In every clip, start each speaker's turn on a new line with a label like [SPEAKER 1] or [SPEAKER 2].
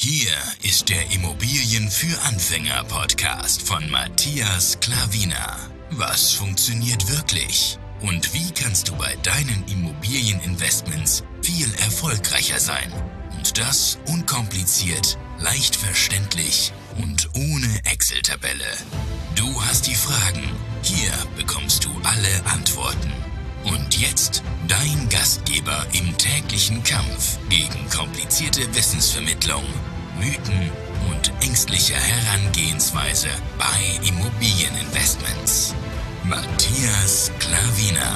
[SPEAKER 1] Hier ist der Immobilien für Anfänger Podcast von Matthias Klavina. Was funktioniert wirklich? Und wie kannst du bei deinen Immobilieninvestments viel erfolgreicher sein? Und das unkompliziert, leicht verständlich und ohne Excel-Tabelle. Du hast die Fragen, hier bekommst du alle Antworten. Und jetzt dein Gastgeber im täglichen Kampf gegen komplizierte Wissensvermittlung, Mythen und ängstliche Herangehensweise bei Immobilieninvestments. Matthias Klavina.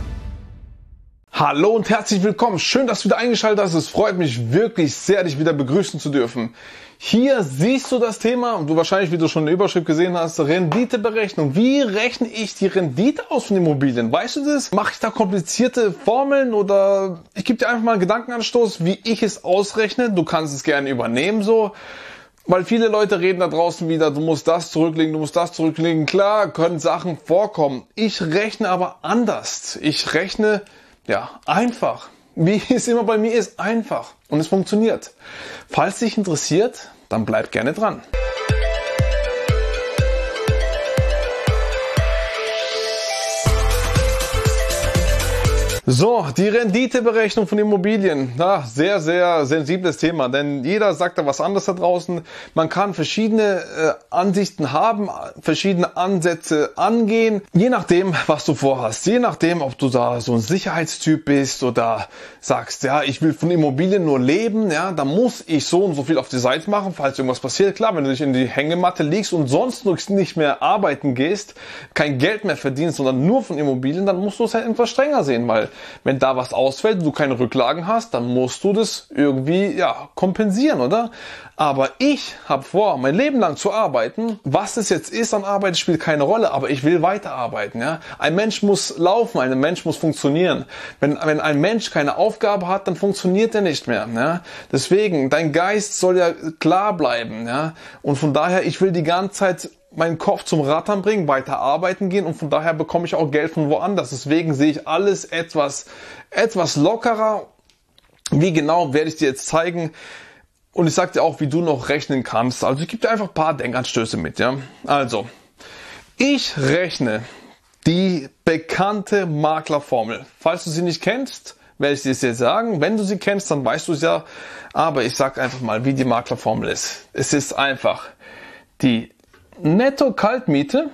[SPEAKER 2] Hallo und herzlich willkommen. Schön, dass du wieder eingeschaltet hast. Es freut mich wirklich sehr, dich wieder begrüßen zu dürfen. Hier siehst du das Thema, und du wahrscheinlich, wie du schon in der Überschrift gesehen hast, Renditeberechnung. Wie rechne ich die Rendite aus von Immobilien? Weißt du das? Mache ich da komplizierte Formeln oder ich gebe dir einfach mal einen Gedankenanstoß, wie ich es ausrechne. Du kannst es gerne übernehmen so. Weil viele Leute reden da draußen wieder, du musst das zurücklegen, du musst das zurücklegen. Klar, können Sachen vorkommen. Ich rechne aber anders. Ich rechne einfach. Wie es immer bei mir ist, einfach. Und es funktioniert. Falls dich interessiert, dann bleib gerne dran. So, die Renditeberechnung von Immobilien. Sehr, sehr sensibles Thema, denn jeder sagt da was anderes da draußen. Man kann verschiedene Ansichten haben, verschiedene Ansätze angehen, je nachdem, was du vorhast. Je nachdem, ob du da so ein Sicherheitstyp bist oder sagst, ja, ich will von Immobilien nur leben, ja, da muss ich so und so viel auf die Seite machen, falls irgendwas passiert. Klar, wenn du dich in die Hängematte legst und sonst nicht mehr arbeiten gehst, kein Geld mehr verdienst, sondern nur von Immobilien, dann musst du es halt etwas strenger sehen, weil wenn da was ausfällt, du keine Rücklagen hast, dann musst du das irgendwie kompensieren, oder? Aber ich habe vor, mein Leben lang zu arbeiten. Was es jetzt ist an Arbeit, spielt keine Rolle, aber ich will weiterarbeiten. Ja? Ein Mensch muss laufen, ein Mensch muss funktionieren. Wenn ein Mensch keine Aufgabe hat, dann funktioniert er nicht mehr. Ja? Deswegen, dein Geist soll ja klar bleiben. Ja? Und von daher, ich will die ganze Zeit meinen Kopf zum Rattern bringen, weiter arbeiten gehen und von daher bekomme ich auch Geld von woanders. Deswegen sehe ich alles etwas lockerer. Wie genau, werde ich dir jetzt zeigen. Und ich sage dir auch, wie du noch rechnen kannst. Also ich gebe dir einfach ein paar Denkanstöße mit. Ja? Also, ich rechne die bekannte Maklerformel. Falls du sie nicht kennst, werde ich dir es jetzt sagen. Wenn du sie kennst, dann weißt du es ja. Aber ich sage einfach mal, wie die Maklerformel ist. Es ist einfach die Netto-Kaltmiete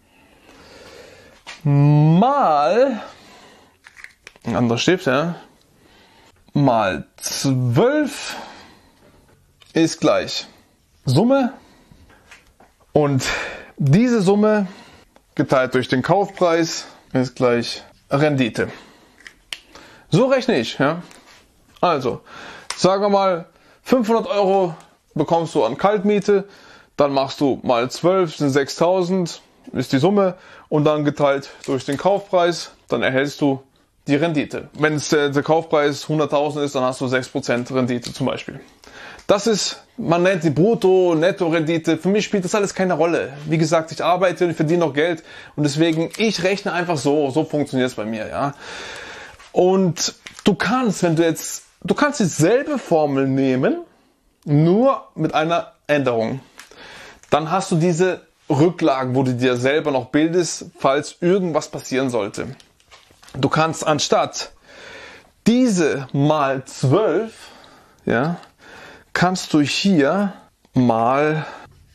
[SPEAKER 2] mal, ein anderer Stift, mal 12 ist gleich Summe und diese Summe geteilt durch den Kaufpreis ist gleich Rendite. So rechne ich. Ja? Also, sagen wir mal, 500 Euro bekommst du an Kaltmiete. Dann machst du mal 12, sind 6.000, ist die Summe. Und dann geteilt durch den Kaufpreis, dann erhältst du die Rendite. Wenn es der Kaufpreis 100.000 ist, dann hast du 6% Rendite zum Beispiel. Das ist, man nennt die Brutto-, Netto-Rendite. Für mich spielt das alles keine Rolle. Wie gesagt, ich arbeite und ich verdiene noch Geld. Und deswegen, ich rechne einfach so funktioniert es bei mir. Ja. Und du kannst dieselbe Formel nehmen, nur mit einer Änderung. Dann hast du diese Rücklagen, wo du dir selber noch bildest, falls irgendwas passieren sollte. Du kannst anstatt diese mal 12, kannst du hier mal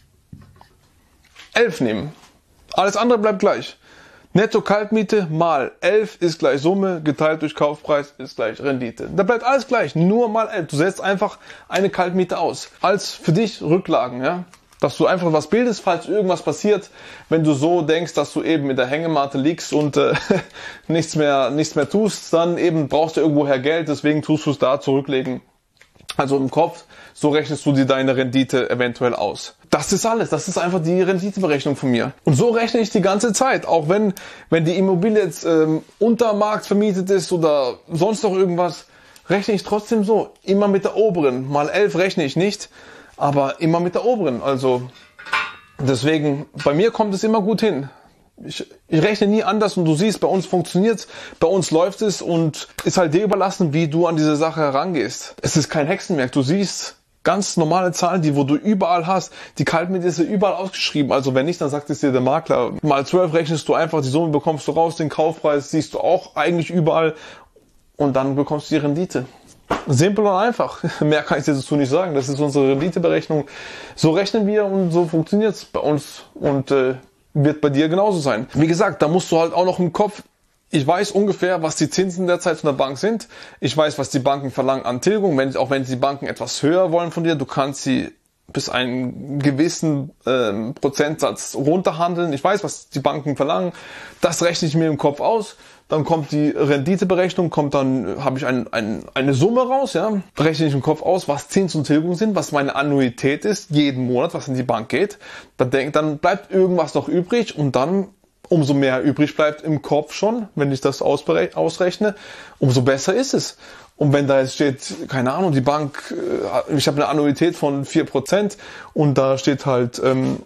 [SPEAKER 2] 11 nehmen. Alles andere bleibt gleich. Netto-Kaltmiete mal 11 ist gleich Summe, geteilt durch Kaufpreis ist gleich Rendite. Da bleibt alles gleich, nur mal 11. Du setzt einfach eine Kaltmiete aus. Als für dich Rücklagen, ja. Dass du einfach was bildest, falls irgendwas passiert, wenn du so denkst, dass du eben in der Hängematte liegst und nichts mehr tust, dann eben brauchst du irgendwoher Geld, deswegen tust du es da zurücklegen. Also im Kopf, so rechnest du dir deine Rendite eventuell aus. Das ist alles, das ist einfach die Renditeberechnung von mir. Und so rechne ich die ganze Zeit, auch wenn die Immobilie jetzt unter Markt vermietet ist oder sonst noch irgendwas, rechne ich trotzdem so, immer mit der oberen. Mal 11 rechne ich nicht, aber immer mit der oberen. Also deswegen, bei mir kommt es immer gut hin. Ich rechne nie anders und du siehst, bei uns funktioniert's, bei uns läuft es und ist halt dir überlassen, wie du an diese Sache herangehst. Es ist kein Hexenwerk. Du siehst, Ganz normale Zahlen, wo du überall hast. Die Kaltmiete ist ja überall ausgeschrieben. Also wenn nicht, dann sagt es dir der Makler. Mal 12 rechnest du einfach, die Summe bekommst du raus, den Kaufpreis siehst du auch eigentlich überall und dann bekommst du die Rendite. Simpel und einfach. Mehr kann ich dir dazu nicht sagen. Das ist unsere Renditeberechnung. So rechnen wir und so funktioniert es bei uns und wird bei dir genauso sein. Wie gesagt, da musst du halt auch noch im Kopf, ich weiß ungefähr, was die Zinsen derzeit von der Bank sind. Ich weiß, was die Banken verlangen an Tilgung, auch wenn die Banken etwas höher wollen von dir. Du kannst sie bis einen gewissen Prozentsatz runterhandeln. Ich weiß, was die Banken verlangen. Das rechne ich mir im Kopf aus. Dann kommt die Renditeberechnung, habe ich eine Summe raus, ja. Rechne ich im Kopf aus, was Zins und Tilgung sind, was meine Annuität ist, jeden Monat, was in die Bank geht. Dann bleibt irgendwas noch übrig und dann, umso mehr übrig bleibt im Kopf schon, wenn ich das ausrechne, umso besser ist es. Und wenn da jetzt steht, keine Ahnung, die Bank, ich habe eine Annuität von 4% und da steht halt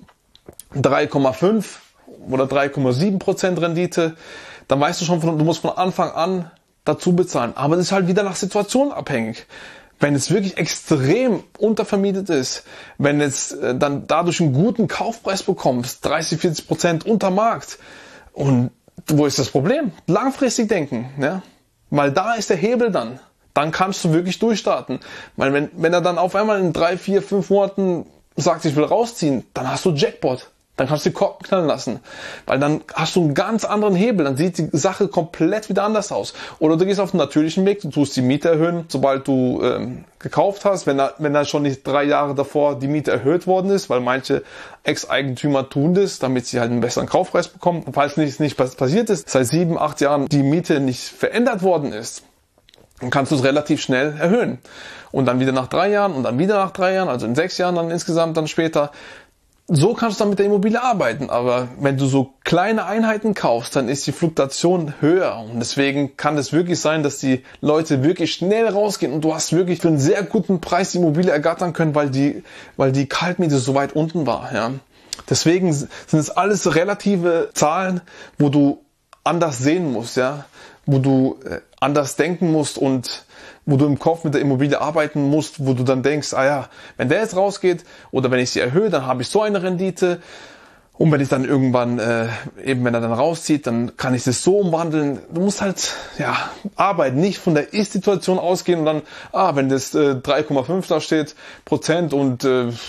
[SPEAKER 2] 3,5 oder 3,7% Rendite, dann weißt du schon, du musst von Anfang an dazu bezahlen. Aber das ist halt wieder nach Situation abhängig. Wenn es wirklich extrem untervermietet ist, wenn es dann dadurch einen guten Kaufpreis bekommst, 30-40% unter Markt, und wo ist das Problem? Langfristig denken, ja? Weil da ist der Hebel dann. Dann kannst du wirklich durchstarten. Weil wenn er dann auf einmal in 3, 4, 5 Monaten sagt, ich will rausziehen, dann hast du Jackpot. Dann kannst du die Korken knallen lassen. Weil dann hast du einen ganz anderen Hebel. Dann sieht die Sache komplett wieder anders aus. Oder du gehst auf den natürlichen Weg, du tust die Miete erhöhen, sobald du gekauft hast. Wenn da schon nicht 3 Jahre davor die Miete erhöht worden ist, weil manche Ex-Eigentümer tun das, damit sie halt einen besseren Kaufpreis bekommen. Und falls nicht passiert ist, seit 7, 8 Jahren die Miete nicht verändert worden ist, dann kannst du es relativ schnell erhöhen. Und dann wieder nach 3 Jahren und dann wieder nach 3 Jahren, also in 6 Jahren dann insgesamt dann später. So kannst du dann mit der Immobilie arbeiten, aber wenn du so kleine Einheiten kaufst, dann ist die Fluktuation höher und deswegen kann es wirklich sein, dass die Leute wirklich schnell rausgehen und du hast wirklich für einen sehr guten Preis die Immobilie ergattern können, weil die Kaltmiete so weit unten war. Ja. Deswegen sind es alles relative Zahlen, wo du anders sehen musst, ja, wo du anders denken musst und wo du im Kopf mit der Immobilie arbeiten musst, wo du dann denkst, wenn der jetzt rausgeht oder wenn ich sie erhöhe, dann habe ich so eine Rendite und wenn ich dann irgendwann, wenn er dann rauszieht, dann kann ich das so umwandeln. Du musst halt, arbeiten, nicht von der Ist-Situation ausgehen und dann, wenn das 3,5 da steht, Prozent und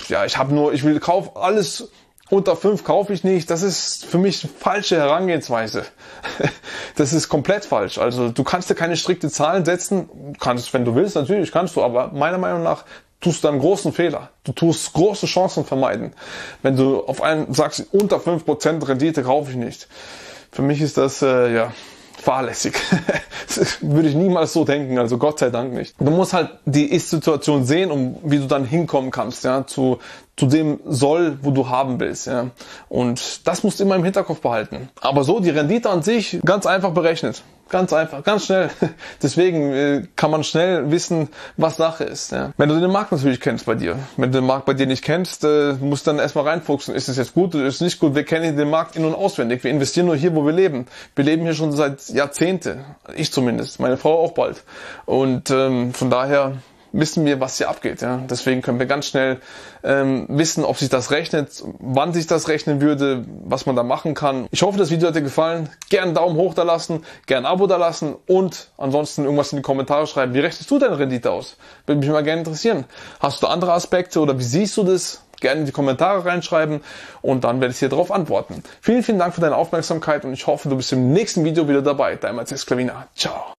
[SPEAKER 2] alles unter 5 kaufe ich nicht. Das ist für mich eine falsche Herangehensweise. Das ist komplett falsch. Also du kannst dir keine strikte Zahlen setzen. Kannst, wenn du willst, natürlich kannst du, aber meiner Meinung nach tust du einen großen Fehler. Du tust große Chancen vermeiden. Wenn du auf einen sagst, unter 5% Rendite kaufe ich nicht. Für mich ist das, fahrlässig. Das würde ich niemals so denken, also Gott sei Dank nicht. Du musst halt die Ist-Situation sehen, wie du dann hinkommen kannst, ja, zu dem Soll, wo du haben willst, ja. Und das musst du immer im Hinterkopf behalten. Aber so, die Rendite an sich, ganz einfach berechnet. Ganz einfach, ganz schnell. Deswegen kann man schnell wissen, was Sache ist. Ja. Wenn du den Markt natürlich kennst bei dir. Wenn du den Markt bei dir nicht kennst, musst du dann erstmal reinfuchsen. Ist es jetzt gut oder ist es nicht gut? Wir kennen den Markt in- und auswendig. Wir investieren nur hier, wo wir leben. Wir leben hier schon seit Jahrzehnten. Ich zumindest. Meine Frau auch bald. Und von daher wissen wir, was hier abgeht. Ja. Deswegen können wir ganz schnell wissen, ob sich das rechnet, wann sich das rechnen würde, was man da machen kann. Ich hoffe, das Video hat dir gefallen. Gerne einen Daumen hoch da lassen, gerne ein Abo da lassen und ansonsten irgendwas in die Kommentare schreiben. Wie rechnest du deine Rendite aus? Würde mich mal gerne interessieren. Hast du andere Aspekte oder wie siehst du das? Gerne in die Kommentare reinschreiben und dann werde ich dir darauf antworten. Vielen, vielen Dank für deine Aufmerksamkeit und ich hoffe, du bist im nächsten Video wieder dabei. Dein Matthias Klavina. Ciao.